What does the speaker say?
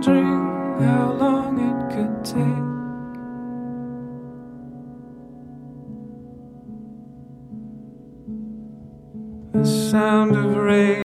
wondering how long it could take. The sound of rain